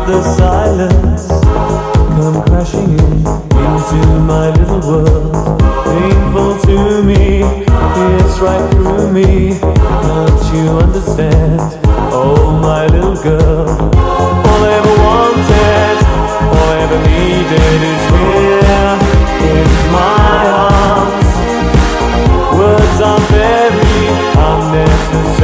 the silence come crashing into my little world. Painful to me, it's right through me. Don't you understand? Oh, my little girl. All I ever wanted, all I ever needed is here in my arms. Words are very unnecessary.